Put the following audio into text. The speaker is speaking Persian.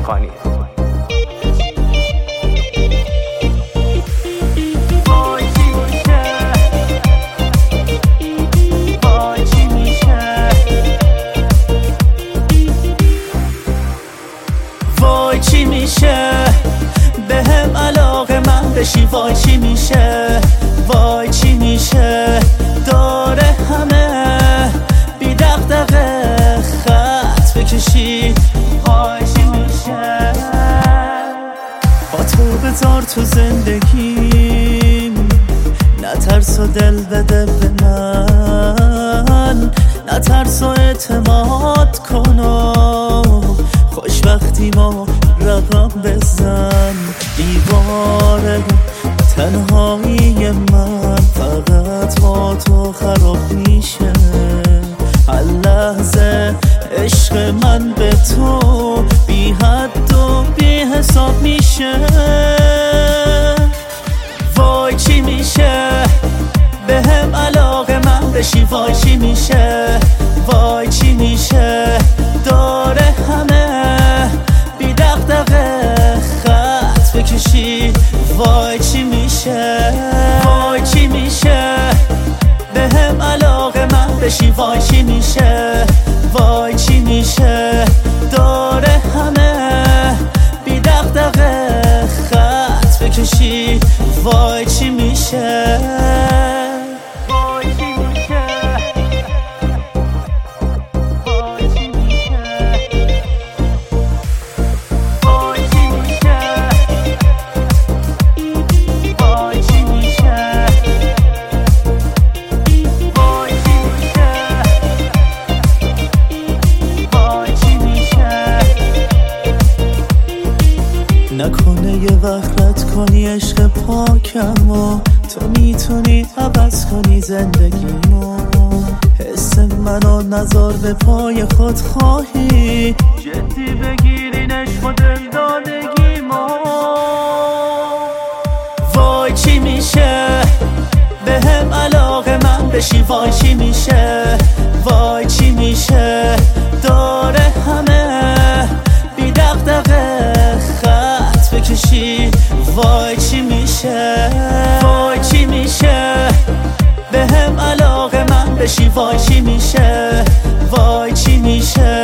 کنید. وای چی میشه بهم علاقه من بشی، وای چی میشه، وای چی میشه داره همه بی دغدغه خط بکشی، وای چی میشه با تو بذار تو زندگیم، نترس و دل بده به من، نترس و اعتماد کن و خوشبختی ما رقم بزن. دیواره تنهایی من فقط با تو خراب میشه، هر لحظه عشق من به تو بی حد و بی حساب میشه. وای چی میشه بهم علاقه من بشی، وای چی میشه، وای چی میشه داره همه بی دغدغه خط بکشی، وای چی میشه، وای چی میشه بهم علاقه من بشی، وای چی میشه، وای چی میشه داره همه بی دغدغه خط بکشی، وای چی میشه. نکنه یه وقت رد کنی عشق پاکم و تو میتونی عوض کنی زندگیمو، حس منو نذار به پای خود خواهی، جدی بگیرین عشق و دلدادگیمو. وای چی میشه بهم علاقه من بشی، وای چی میشه، وای چی میشه داره همه بی دغدغه خط بکشی، وای چی میشه، وای چی میشه بهم علاقه من بشی، وای چی میشه، وای چی میشه